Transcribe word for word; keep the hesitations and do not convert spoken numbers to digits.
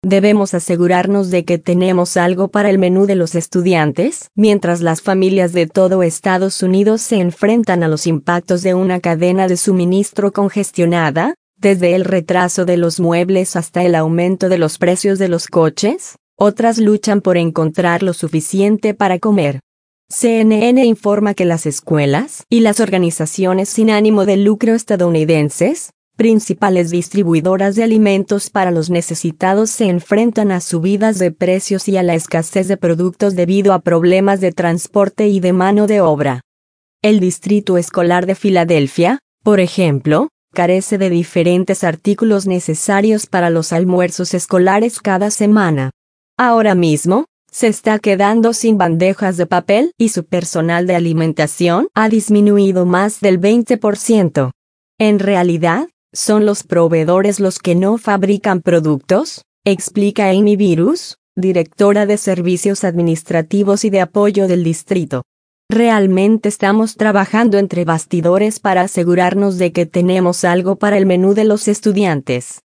Debemos asegurarnos de que tenemos algo para el menú de los estudiantes, mientras las familias de todo Estados Unidos se enfrentan a los impactos de una cadena de suministro congestionada, desde el retraso de los muebles hasta el aumento de los precios de los coches. Otras luchan por encontrar lo suficiente para comer. C N N informa que las escuelas y las organizaciones sin ánimo de lucro estadounidenses, principales distribuidoras de alimentos para los necesitados, se enfrentan a subidas de precios y a la escasez de productos debido a problemas de transporte y de mano de obra. El Distrito Escolar de Filadelfia, por ejemplo, carece de diferentes artículos necesarios para los almuerzos escolares cada semana. Ahora mismo, se está quedando sin bandejas de papel y su personal de alimentación ha disminuido más del veinte por ciento. En realidad, son los proveedores los que no fabrican productos, explica Amy Virus, directora de Servicios Administrativos y de Apoyo del distrito. Realmente estamos trabajando entre bastidores para asegurarnos de que tenemos algo para el menú de los estudiantes.